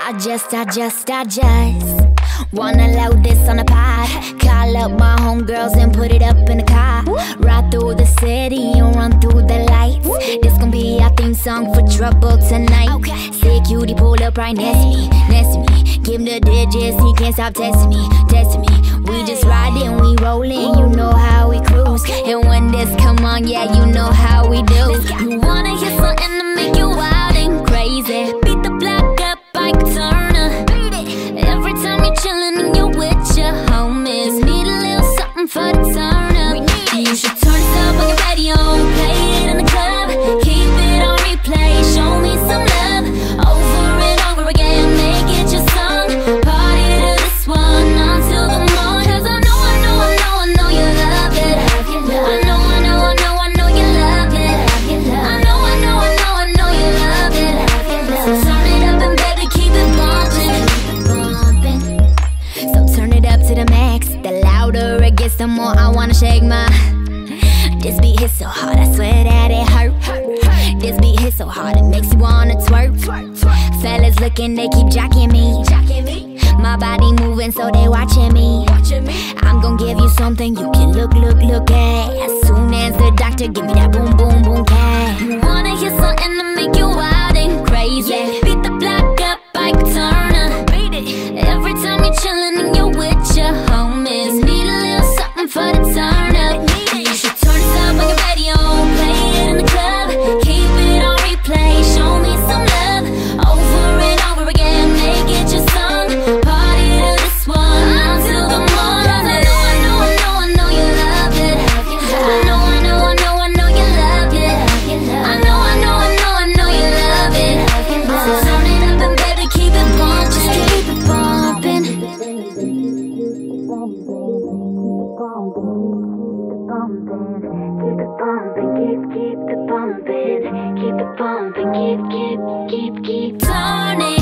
I just wanna load this on a pod. Call up my homegirls and put it up in the car. Ride through the city and run through the lights. This gon' be our theme song for trouble tonight. See cutie pull up right next to me, next to me. Give him the digits, he can't stop testing me, testing me. We just riding, we rolling, you know how we cruise. And when this come on, yeah, you know how we do. You wanna hear something to make you wild and crazy? Beat the block up, Ike Turner. Every time you're chillin' and you're with your homies, need a little something for the turn up. You should turn this up on your radio, play it in the club, keep it on replay, show me some love, over and over again, make it your song. Party to this one until the morning. 'Cause I know you love it. I know you love it. I know you love it. So turn it up and baby keep it bumpin'. So turn it up to the max. The louder it gets, the more I wanna shake my. This beat hits so hard, I swear that it hurt. This beat hits so hard, it makes you wanna twerk. Fellas looking, they keep jacking me. My body moving, so they watching me. I'm gon' give you something you can look at. As soon as the doctor give me that boom, boom, boom, cat. You wanna hear something to make you wild and crazy? Beat the block up, Ike Turner. Every time you're chillin' and you're with your homies, need a little something for the turn up. You should turn this up on your radio, play it in the club, keep it on replay, show me some love, over and over again, make it your song. Party to this one until the morning. I know you love it. I know you love it. I know you love it. So turn it up and baby keep it bumpin', just keep it bumpin'. Keep it bumpin', keep it bumpin', keep it bumpin', keep turning.